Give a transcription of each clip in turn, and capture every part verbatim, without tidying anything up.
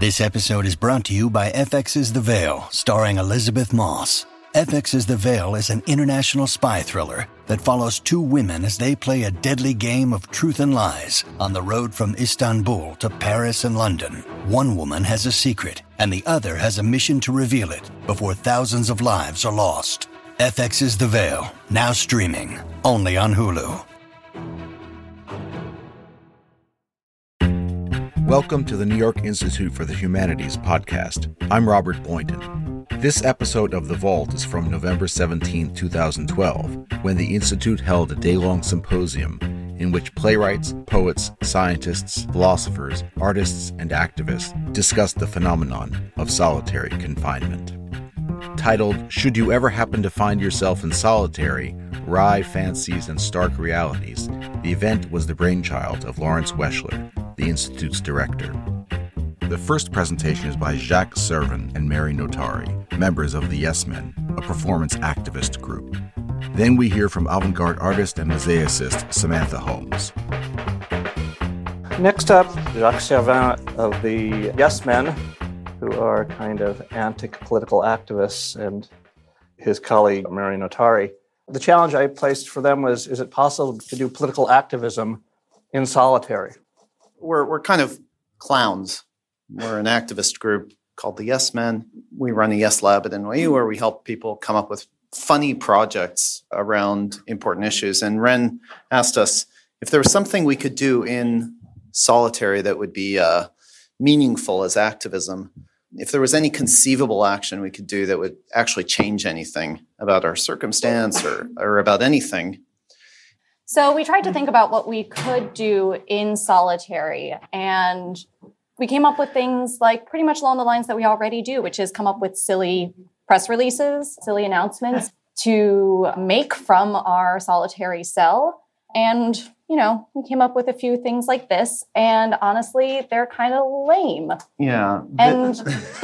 This episode is brought to you by F X's The Veil, starring Elizabeth Moss. F X's The Veil is an international spy thriller that follows two women as they play a deadly game of truth and lies on the road from Istanbul to Paris and London. One woman has a secret, and the other has a mission to reveal it before thousands of lives are lost. F X's The Veil, now streaming, only on Hulu. Welcome to the New York Institute for the Humanities podcast. I'm Robert Boynton. This episode of The Vault is from November seventeenth, twenty twelve, when the Institute held a day-long symposium in which playwrights, poets, scientists, philosophers, artists, and activists discussed the phenomenon of solitary confinement. Titled, Should You Ever Happen to Find Yourself in Solitary? Wry Fancies and Stark Realities, the event was the brainchild of Lawrence Weschler, the Institute's director. The first presentation is by Jacques Servin and Mary Notari, members of the Yes Men, a performance activist group. Then we hear from avant-garde artist and mosaicist Samantha Holmes. Next up, Jacques Servin of the Yes Men, who are kind of anti-political activists, and his colleague Mary Notari. The challenge I placed for them was, is it possible to do political activism in solitary? We're we're kind of clowns. We're an activist group called the Yes Men. We run a Yes Lab at N Y U where we help people come up with funny projects around important issues. And Ren asked us if there was something we could do in solitary that would be uh, meaningful as activism. If there was any conceivable action we could do that would actually change anything about our circumstance or, or about anything. So we tried to think about what we could do in solitary, and we came up with things like pretty much along the lines that we already do, which is come up with silly press releases, silly announcements to make from our solitary cell. And, you know, we came up with a few things like this, and honestly, they're kind of lame. Yeah. And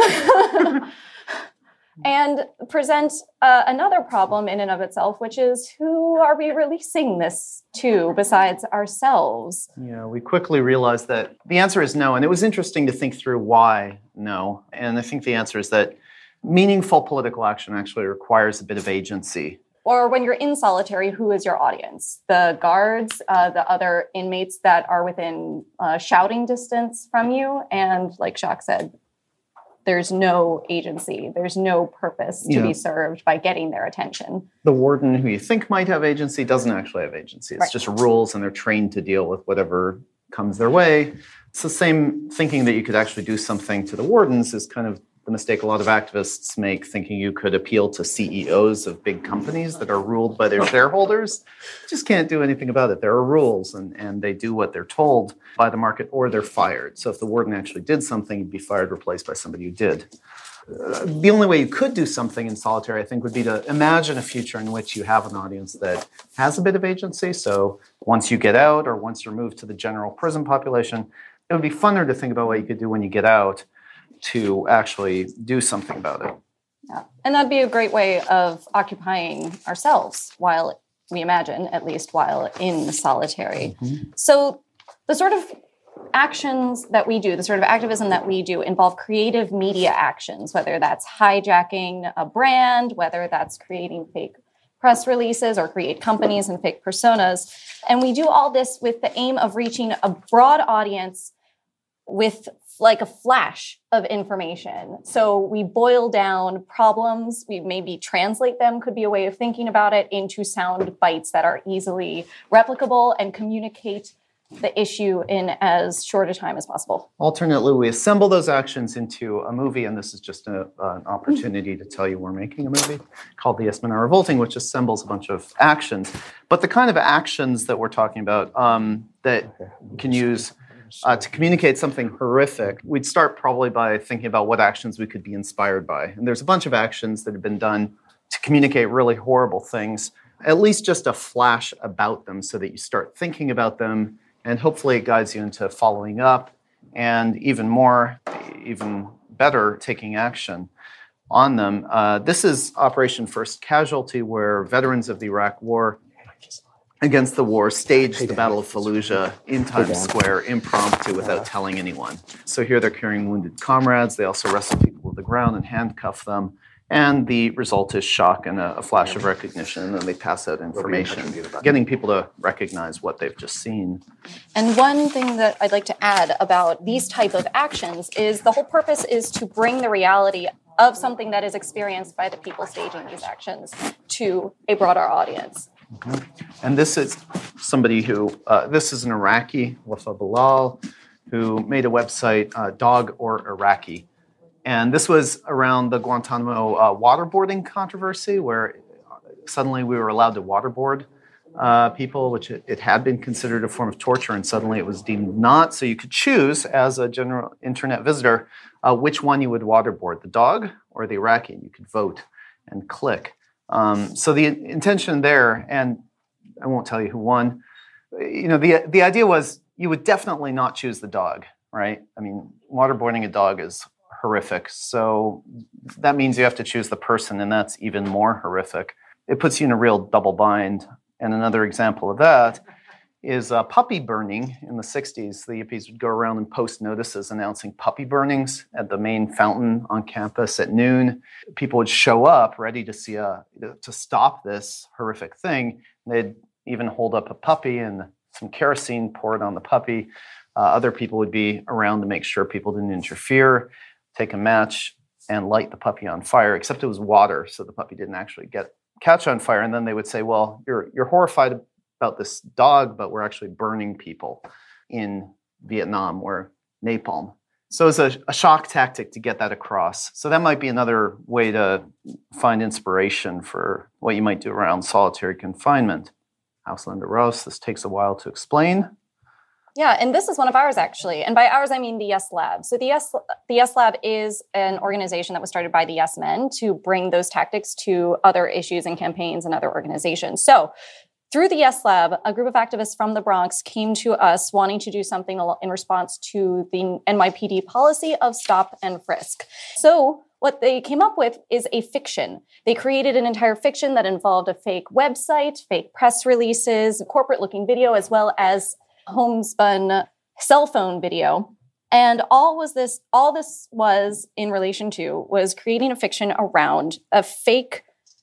and present uh, another problem in and of itself, which is who are we releasing this to besides ourselves? Yeah, we quickly realized that the answer is no. And it was interesting to think through why no. And I think the answer is that meaningful political action actually requires a bit of agency. Or when you're in solitary, who is your audience? The guards, uh, the other inmates that are within uh, shouting distance from you. And like Jacques said, there's no agency. There's no purpose to yeah. be served by getting their attention. The warden who you think might have agency doesn't actually have agency. It's right. just rules, and they're trained to deal with whatever comes their way. It's the same thinking that you could actually do something to the wardens is kind of the mistake a lot of activists make, thinking you could appeal to C E Os of big companies that are ruled by their shareholders. You just can't do anything about it. There are rules, and, and they do what they're told by the market, or they're fired. So if the warden actually did something, you'd be fired, replaced by somebody who did. Uh, the only way you could do something in solitary, I think, would be to imagine a future in which you have an audience that has a bit of agency. So once you get out, or once you're moved to the general prison population, it would be funner to think about what you could do when you get out to actually do something about it. Yeah. And that'd be a great way of occupying ourselves while, we imagine, at least while in solitary. Mm-hmm. So the sort of actions that we do, the sort of activism that we do involve creative media actions, whether that's hijacking a brand, whether that's creating fake press releases or create companies and fake personas. And we do all this with the aim of reaching a broad audience with like a flash of information. So we boil down problems, we maybe translate them, could be a way of thinking about it, into sound bites that are easily replicable and communicate the issue in as short a time as possible. Alternately, we assemble those actions into a movie, and this is just a, an opportunity to tell you we're making a movie called The Yes Men Are Revolting, which assembles a bunch of actions. But the kind of actions that we're talking about um, that you can use Uh, to communicate something horrific, we'd start probably by thinking about what actions we could be inspired by. And there's a bunch of actions that have been done to communicate really horrible things, at least just a flash about them so that you start thinking about them, and hopefully it guides you into following up, and even more, even better, taking action on them. Uh, this is Operation First Casualty, where veterans of the Iraq War against the war, staged the Battle of Fallujah in Times Square, impromptu, without telling anyone. So here they're carrying wounded comrades. They also wrestle people to the ground and handcuff them. And the result is shock and a, a flash of recognition, and then they pass out information, getting people to recognize what they've just seen. And one thing that I'd like to add about these type of actions is the whole purpose is to bring the reality of something that is experienced by the people staging these actions to a broader audience. Mm-hmm. And this is somebody who, uh, this is an Iraqi, Wafa Bilal, who made a website, uh, Dog or Iraqi. And this was around the Guantanamo uh, waterboarding controversy, where suddenly we were allowed to waterboard uh, people, which it, it had been considered a form of torture, and suddenly it was deemed not. So you could choose, as a general internet visitor, uh, which one you would waterboard, the dog or the Iraqi. You could vote and click. Um, so the intention there, and I won't tell you who won, you know, the the idea was you would definitely not choose the dog, right? I mean, waterboarding a dog is horrific. So that means you have to choose the person, and that's even more horrific. It puts you in a real double bind. And another example of that is uh, puppy burning. In the sixties, the hippies would go around and post notices announcing puppy burnings at the main fountain on campus at noon. People would show up ready to see a to stop this horrific thing. They'd even hold up a puppy and some kerosene poured on the puppy. Uh, other people would be around to make sure people didn't interfere, take a match and light the puppy on fire, except it was water, so the puppy didn't actually get catch on fire. And then they would say, well, you're you're horrified about this dog, but we're actually burning people in Vietnam or napalm. So it's a, a shock tactic to get that across. So that might be another way to find inspiration for what you might do around solitary confinement. Auslander Rouse, this takes a while to explain. Yeah, and this is one of ours, actually. And by ours, I mean the Yes Lab. So the Yes, the Yes Lab is an organization that was started by the Yes Men to bring those tactics to other issues and campaigns and other organizations. So through the Yes Lab, a group of activists from the Bronx came to us wanting to do something in response to the N Y P D policy of stop and frisk. So what they came up with is a fiction. They created an entire fiction that involved a fake website, fake press releases, corporate-looking video, as well as homespun cell phone video. And all was this, all this was in relation to was creating a fiction around a fake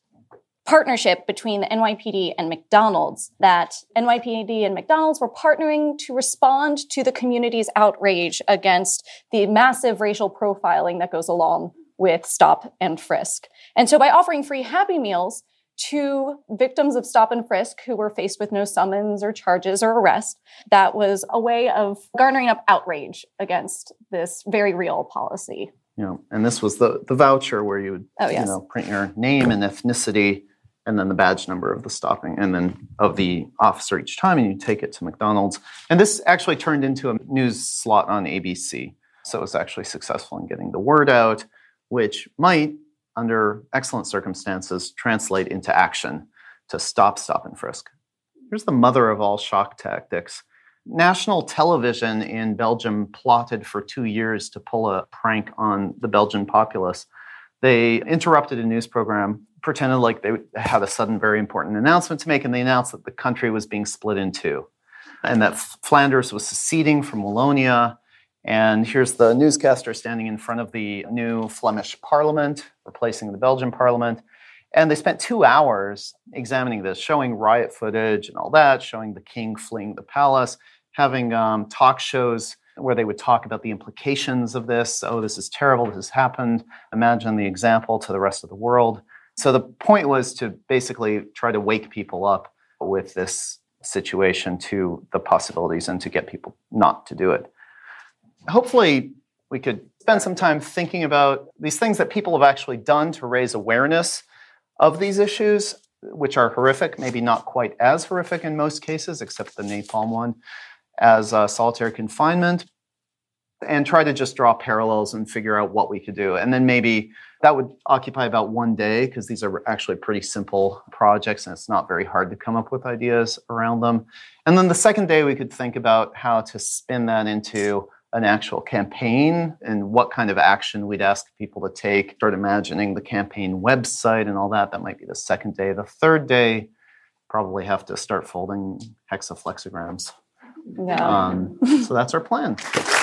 partnership between the N Y P D and McDonald's, that N Y P D and McDonald's were partnering to respond to the community's outrage against the massive racial profiling that goes along with stop and frisk. And so by offering free Happy Meals to victims of stop and frisk who were faced with no summons or charges or arrest, that was a way of garnering up outrage against this very real policy. You know, and this was the, the voucher where you would oh, yes. you know, print your name and ethnicity and then the badge number of the stopping and then of the officer each time, and you take it to McDonald's. And this actually turned into a news slot on A B C. So it was actually successful in getting the word out, which might, under excellent circumstances, translate into action to stop, stop and frisk. Here's the mother of all shock tactics. National television in Belgium plotted for two years to pull a prank on the Belgian populace. They interrupted a news program, pretended like they had a sudden, very important announcement to make, and they announced that the country was being split in two, and that Flanders was seceding from Wallonia. And here's the newscaster standing in front of the new Flemish parliament, replacing the Belgian parliament. And they spent two hours examining this, showing riot footage and all that, showing the king fleeing the palace, having um, talk shows where they would talk about the implications of this. Oh, this is terrible, this has happened. Imagine the example to the rest of the world. So the point was to basically try to wake people up with this situation to the possibilities and to get people not to do it. Hopefully, we could spend some time thinking about these things that people have actually done to raise awareness of these issues, which are horrific, maybe not quite as horrific in most cases, except the napalm one, as uh, solitary confinement, and try to just draw parallels and figure out what we could do. And then maybe that would occupy about one day, because these are actually pretty simple projects and it's not very hard to come up with ideas around them. And then the second day, we could think about how to spin that into an actual campaign and what kind of action we'd ask people to take. Start imagining the campaign website and all that. That might be the second day. The third day, probably have to start folding hexaflexograms. Yeah. Um, so that's our plan.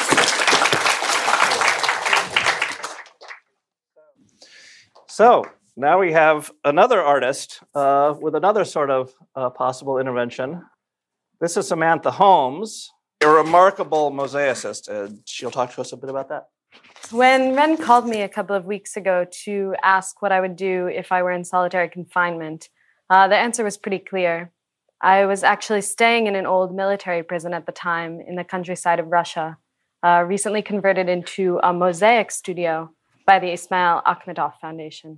So now we have another artist uh, with another sort of uh, possible intervention. This is Samantha Holmes, a remarkable mosaicist. Uh, she'll talk to us a bit about that. When Ren called me a couple of weeks ago to ask what I would do if I were in solitary confinement, uh, the answer was pretty clear. I was actually staying in an old military prison at the time in the countryside of Russia, uh, recently converted into a mosaic studio by the Ismail Akhmedov Foundation.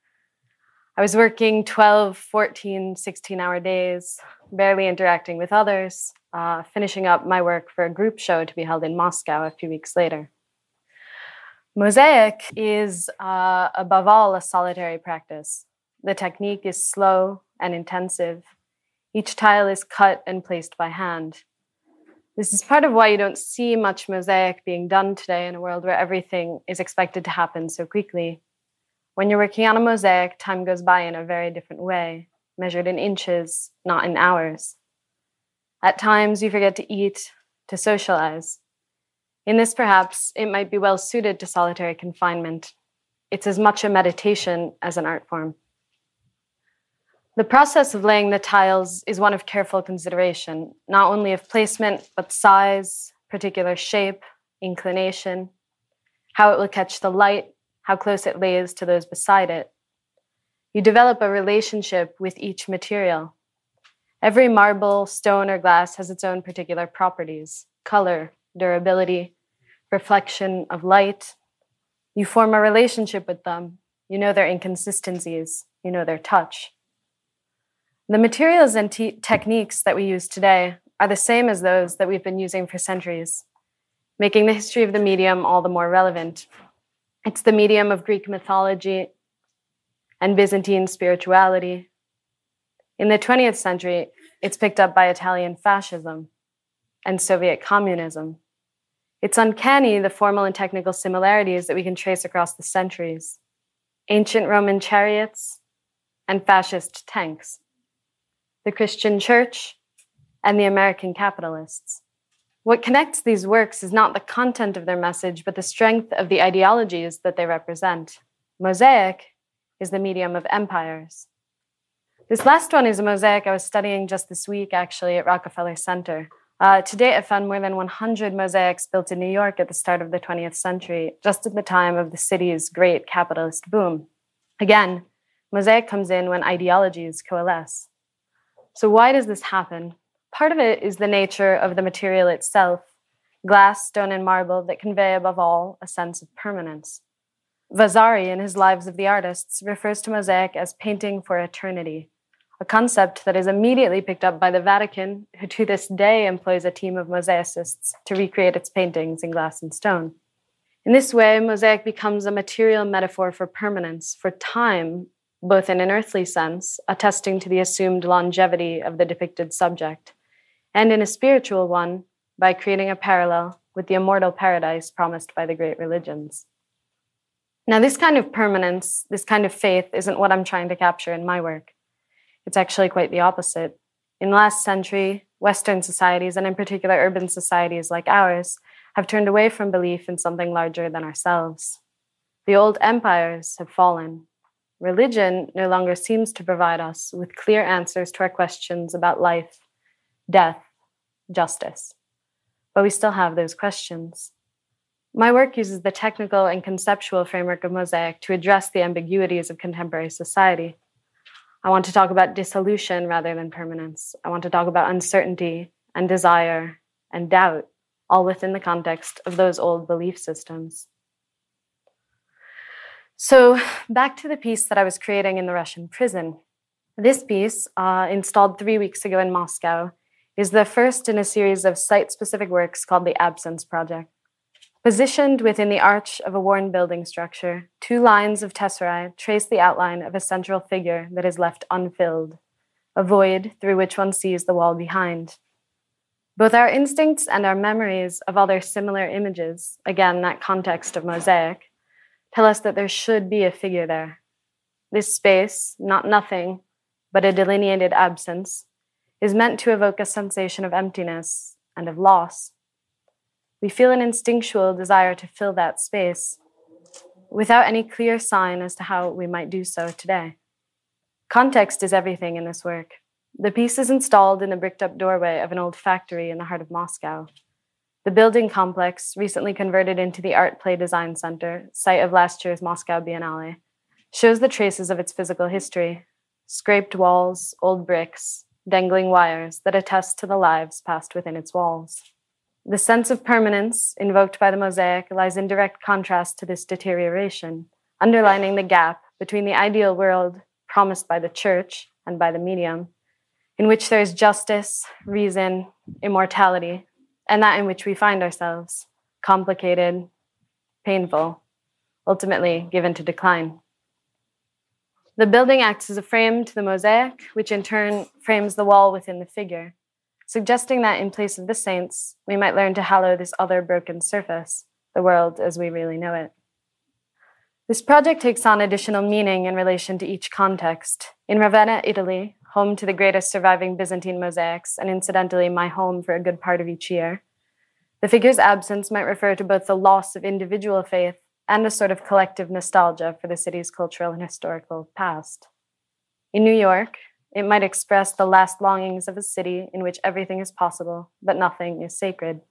I was working twelve, fourteen, sixteen-hour days, barely interacting with others, uh, finishing up my work for a group show to be held in Moscow a few weeks later. Mosaic is, uh, above all, a solitary practice. The technique is slow and intensive. Each tile is cut and placed by hand. This is part of why you don't see much mosaic being done today in a world where everything is expected to happen so quickly. When you're working on a mosaic, time goes by in a very different way, measured in inches, not in hours. At times, you forget to eat, to socialize. In this, perhaps, it might be well suited to solitary confinement. It's as much a meditation as an art form. The process of laying the tiles is one of careful consideration, not only of placement, but size, particular shape, inclination, how it will catch the light, how close it lays to those beside it. You develop a relationship with each material. Every marble, stone, or glass has its own particular properties: color, durability, reflection of light. You form a relationship with them. You know their inconsistencies. You know their touch. The materials and te- techniques that we use today are the same as those that we've been using for centuries, making the history of the medium all the more relevant. It's the medium of Greek mythology and Byzantine spirituality. In the twentieth century, it's picked up by Italian fascism and Soviet communism. It's uncanny, the formal and technical similarities that we can trace across the centuries. Ancient Roman chariots and fascist tanks. The Christian church and the American capitalists. What connects these works is not the content of their message, but the strength of the ideologies that they represent. Mosaic is the medium of empires. This last one is a mosaic I was studying just this week, actually, at Rockefeller Center. Uh, to date, I found more than one hundred mosaics built in New York at the start of the twentieth century, just at the time of the city's great capitalist boom. Again, mosaic comes in when ideologies coalesce. So why does this happen? Part of it is the nature of the material itself, glass, stone, and marble, that convey above all a sense of permanence. Vasari, in his Lives of the Artists, refers to mosaic as painting for eternity, a concept that is immediately picked up by the Vatican, who to this day employs a team of mosaicists to recreate its paintings in glass and stone. In this way, mosaic becomes a material metaphor for permanence, for time, both in an earthly sense, attesting to the assumed longevity of the depicted subject, and in a spiritual one, by creating a parallel with the immortal paradise promised by the great religions. Now, this kind of permanence, this kind of faith, isn't what I'm trying to capture in my work. It's actually quite the opposite. In the last century, Western societies, and in particular urban societies like ours, have turned away from belief in something larger than ourselves. The old empires have fallen. Religion no longer seems to provide us with clear answers to our questions about life, death, justice. But we still have those questions. My work uses the technical and conceptual framework of mosaic to address the ambiguities of contemporary society. I want to talk about dissolution rather than permanence. I want to talk about uncertainty and desire and doubt, all within the context of those old belief systems. So back to the piece that I was creating in the Russian prison. This piece, uh, installed three weeks ago in Moscow, is the first in a series of site-specific works called the Absence Project. Positioned within the arch of a worn building structure, two lines of tesserae trace the outline of a central figure that is left unfilled, a void through which one sees the wall behind. Both our instincts and our memories of other similar images, again, that context of mosaic, tell us that there should be a figure there. This space, not nothing, but a delineated absence, is meant to evoke a sensation of emptiness and of loss. We feel an instinctual desire to fill that space without any clear sign as to how we might do so today. Context is everything in this work. The piece is installed in the bricked-up doorway of an old factory in the heart of Moscow. The building complex, recently converted into the Art Play Design Center, site of last year's Moscow Biennale, shows the traces of its physical history: scraped walls, old bricks, dangling wires that attest to the lives passed within its walls. The sense of permanence invoked by the mosaic lies in direct contrast to this deterioration, underlining the gap between the ideal world promised by the church and by the medium, in which there is justice, reason, immortality, and that in which we find ourselves, complicated, painful, ultimately given to decline. The building acts as a frame to the mosaic, which in turn frames the wall within the figure, suggesting that in place of the saints, we might learn to hallow this other broken surface, the world as we really know it. This project takes on additional meaning in relation to each context. In Ravenna, Italy, home to the greatest surviving Byzantine mosaics, and incidentally my home for a good part of each year, the figure's absence might refer to both the loss of individual faith and a sort of collective nostalgia for the city's cultural and historical past. In New York, it might express the last longings of a city in which everything is possible, but nothing is sacred.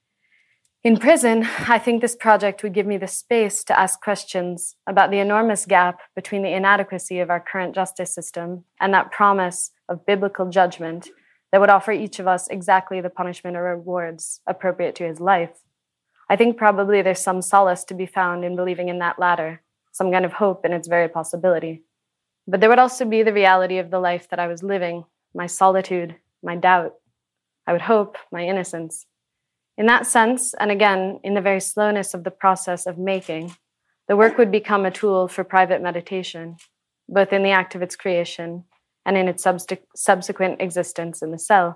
In prison, I think this project would give me the space to ask questions about the enormous gap between the inadequacy of our current justice system and that promise of biblical judgment that would offer each of us exactly the punishment or rewards appropriate to his life. I think probably there's some solace to be found in believing in that latter, some kind of hope in its very possibility. But there would also be the reality of the life that I was living, my solitude, my doubt, I would hope, my innocence. In that sense, and again, in the very slowness of the process of making, the work would become a tool for private meditation, both in the act of its creation and in its subst- subsequent existence in the cell.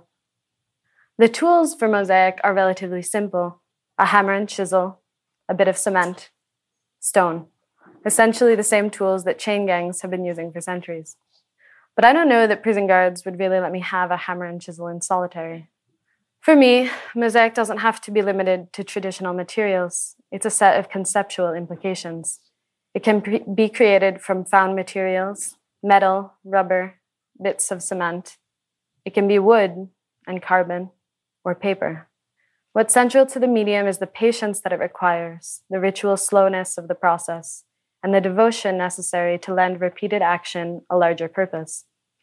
The tools for mosaic are relatively simple: a hammer and chisel, a bit of cement, stone. Essentially the same tools that chain gangs have been using for centuries. But I don't know that prison guards would really let me have a hammer and chisel in solitary. For me, mosaic doesn't have to be limited to traditional materials. It's a set of conceptual implications. It can pre- be created from found materials, metal, rubber, bits of cement. It can be wood and carbon or paper. What's central to the medium is the patience that it requires, the ritual slowness of the process, and the devotion necessary to lend repeated action a larger purpose.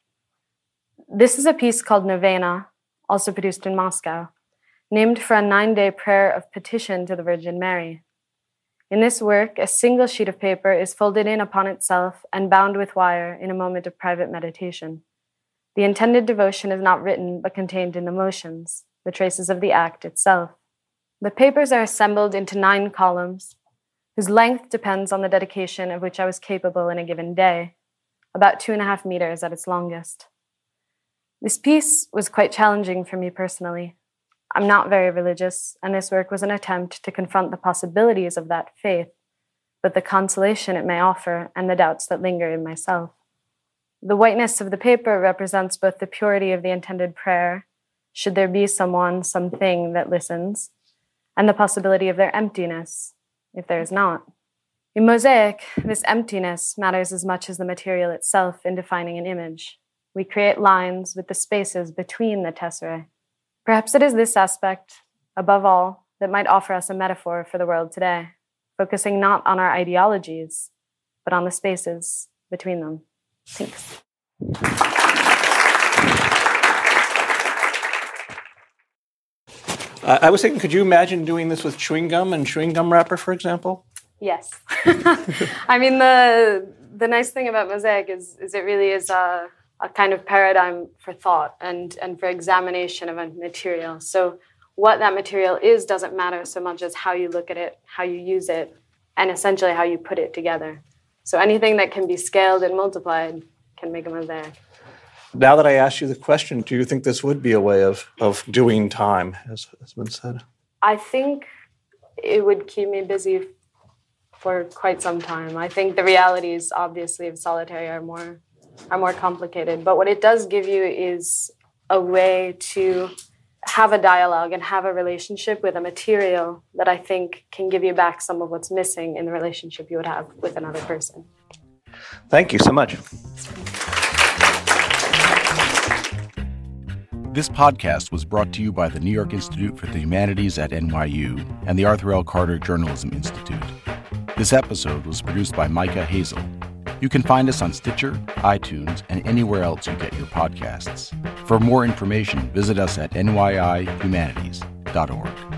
This is a piece called Novena, also produced in Moscow, named for a nine-day prayer of petition to the Virgin Mary. In this work, a single sheet of paper is folded in upon itself and bound with wire in a moment of private meditation. The intended devotion is not written, but contained in the motions, the traces of the act itself. The papers are assembled into nine columns, whose length depends on the dedication of which I was capable in a given day, about two and a half meters at its longest. This piece was quite challenging for me personally. I'm not very religious, and this work was an attempt to confront the possibilities of that faith, but the consolation it may offer and the doubts that linger in myself. The whiteness of the paper represents both the purity of the intended prayer, should there be someone, something that listens, and the possibility of their emptiness, if there is not. In mosaic, this emptiness matters as much as the material itself in defining an image. We create lines with the spaces between the tesserae. Perhaps it is this aspect, above all, that might offer us a metaphor for the world today, focusing not on our ideologies, but on the spaces between them. Thanks. Uh, I was thinking, could you imagine doing this with chewing gum and chewing gum wrapper, for example? Yes. I mean, the the nice thing about mosaic is, is it really is a, a kind of paradigm for thought and, and for examination of a material. So what that material is doesn't matter so much as how you look at it, how you use it, and essentially how you put it together. So anything that can be scaled and multiplied can make a mosaic. Now that I asked you the question, do you think this would be a way of, of doing time, as has been said? I think it would keep me busy for quite some time. I think the realities, obviously, of solitary are more are more complicated. But what it does give you is a way to have a dialogue and have a relationship with a material that I think can give you back some of what's missing in the relationship you would have with another person. Thank you so much. This podcast was brought to you by the New York Institute for the Humanities at N Y U and the Arthur L. Carter Journalism Institute. This episode was produced by Micah Hazel. You can find us on Stitcher, iTunes, and anywhere else you get your podcasts. For more information, visit us at N Y I humanities dot org.